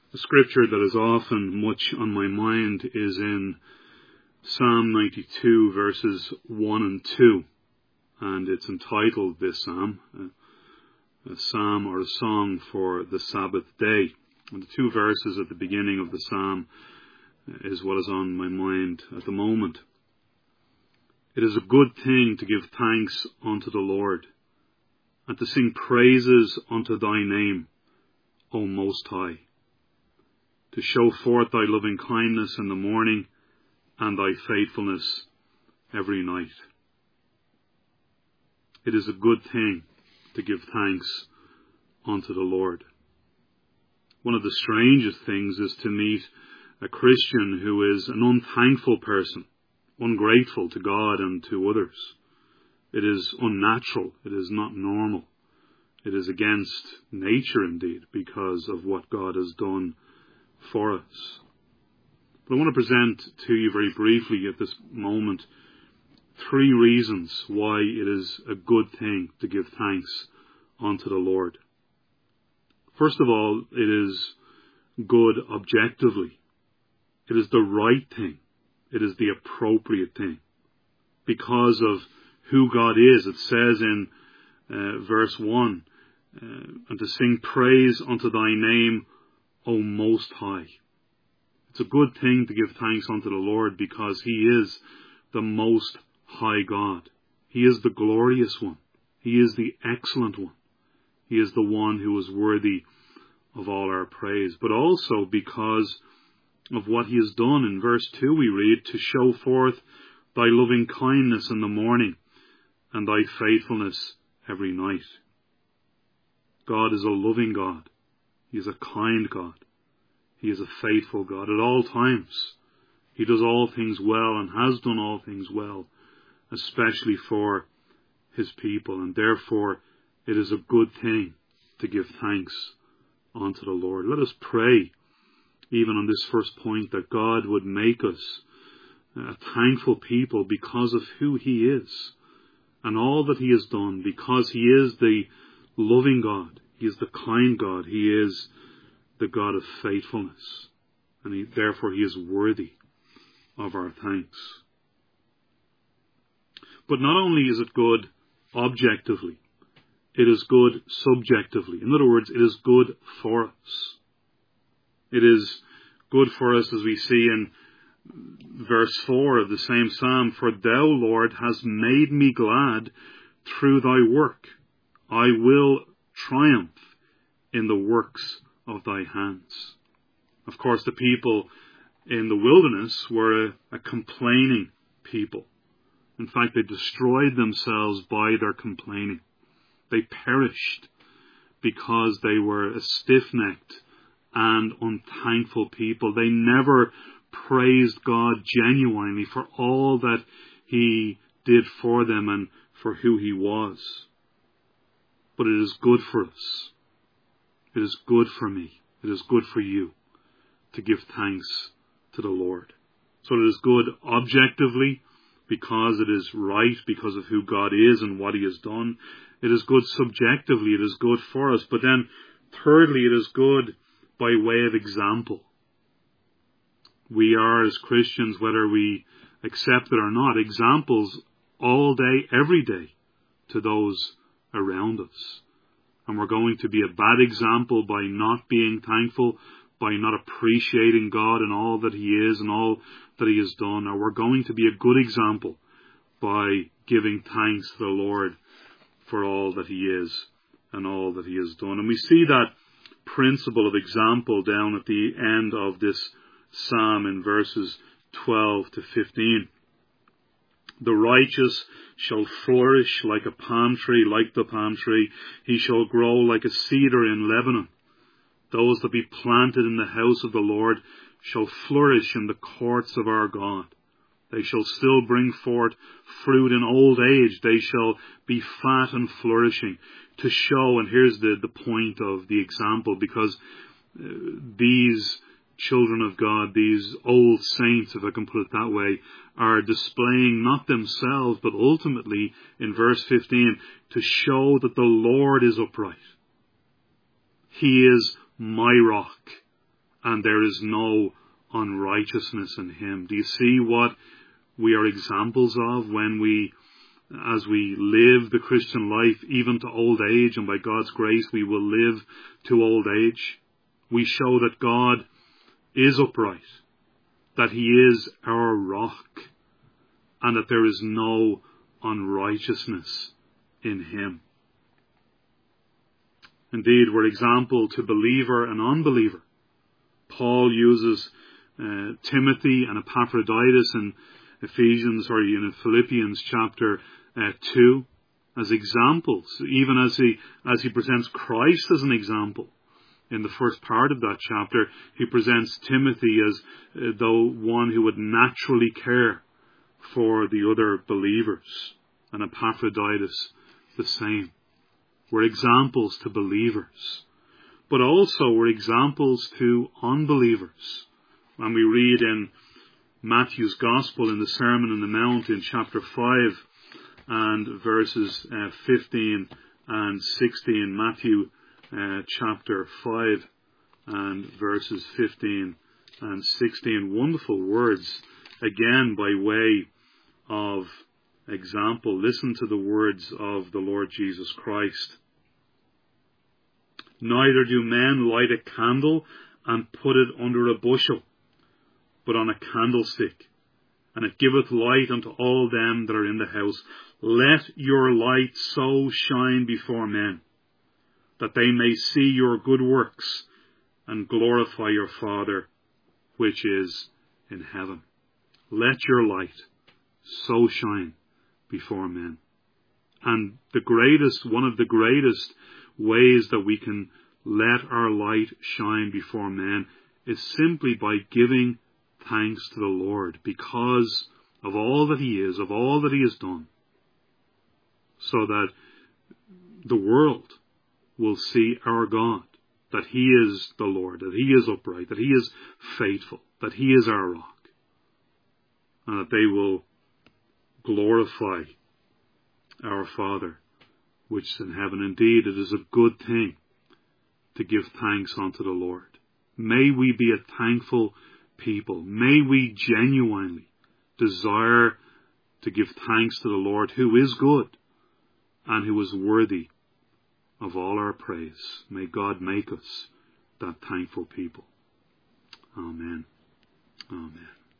The scripture that is often much on my mind is in Psalm 92 verses 1 and 2, and it's entitled, this psalm, a psalm or a song for the Sabbath day. And the two verses at the beginning of the psalm is what is on my mind at the moment. It is a good thing to give thanks unto the Lord, and to sing praises unto thy name, O Most High, to show forth thy loving kindness in the morning, and thy faithfulness every night. It is a good thing to give thanks unto the Lord. One of the strangest things is to meet a Christian who is an unthankful person, ungrateful to God and to others. It is unnatural. It is not normal. It is against nature indeed, because of what God has done for us. But I want to present to you very briefly at this moment 3 reasons why it is a good thing to give thanks unto the Lord. First of all, it is good objectively. It is the right thing. It is the appropriate thing. Because of who God is, it says in verse 1, and to sing praise unto thy name, O Most High. It's a good thing to give thanks unto the Lord because he is the Most High God. He is the glorious one. He is the excellent one. He is the one who is worthy of all our praise. But also because of what he has done. In verse 2 we read, to show forth thy loving kindness in the morning, and thy faithfulness every night. God is a loving God. He is a kind God. He is a faithful God at all times. He does all things well and has done all things well, especially for his people. And therefore, it is a good thing to give thanks unto the Lord. Let us pray, even on this first point, that God would make us a thankful people because of who he is and all that he has done, because he is the loving God. He is the kind God. He is the God of faithfulness. And therefore he is worthy of our thanks. But not only is it good objectively, it is good subjectively. In other words, it is good for us. It is good for us, as we see in verse 4 of the same psalm, for thou, Lord, hast made me glad through thy work. I will triumph in the works of thy hands. Of course, the people in the wilderness were a complaining people. In fact, they destroyed themselves by their complaining. They perished because they were a stiff-necked and unthankful people. They never praised God genuinely for all that he did for them and for who he was. But it is good for us. It is good for me. It is good for you to give thanks to the Lord. So it is good objectively because it is right, because of who God is and what he has done. It is good subjectively. It is good for us. But then thirdly, it is good by way of example. We are, as Christians, whether we accept it or not, examples all day, every day to those around us. And we're going to be a bad example by not being thankful, by not appreciating God and all that he is and all that he has done. Or we're going to be a good example by giving thanks to the Lord for all that he is and all that he has done. And we see that principle of example down at the end of this psalm in verses 12 to 15. The righteous shall flourish like a palm tree, like the palm tree. He shall grow like a cedar in Lebanon. Those that be planted in the house of the Lord shall flourish in the courts of our God. They shall still bring forth fruit in old age. They shall be fat and flourishing, to show, and here's the point of the example, because these children of God, these old saints, if I can put it that way, are displaying not themselves, but ultimately, in verse 15, to show that the Lord is upright. He is my rock and there is no unrighteousness in him. Do you see what we are examples of as we live the Christian life, even to old age, and by God's grace we will live to old age? We show that God is upright, that he is our rock, and that there is no unrighteousness in him. Indeed, we're example to believer and unbeliever. Paul uses Timothy and Epaphroditus in Philippians chapter 2 as examples, even as he presents Christ as an example. In the first part of that chapter, he presents Timothy as though one who would naturally care for the other believers, and Epaphroditus the same. We're examples to believers, but also we're examples to unbelievers. When we read in Matthew's Gospel in the Sermon on the Mount in chapter 5 and verses 15 and 16, Matthew chapter 5 and verses 15 and 16, wonderful words, again by way of example. Listen to the words of the Lord Jesus Christ. Neither do men light a candle and put it under a bushel, but on a candlestick, and it giveth light unto all them that are in the house. Let your light so shine before men, that they may see your good works and glorify your Father which is in heaven. Let your light so shine before men. And one of the greatest ways that we can let our light shine before men is simply by giving thanks to the Lord because of all that he is, of all that he has done, so that the world will see our God, that he is the Lord, that he is upright, that he is faithful, that he is our rock, and that they will glorify our Father which is in heaven. Indeed, it is a good thing to give thanks unto the Lord. May we be a thankful people. May we genuinely desire to give thanks to the Lord, who is good and who is worthy of all our praise. May God make us that thankful people. Amen. Amen.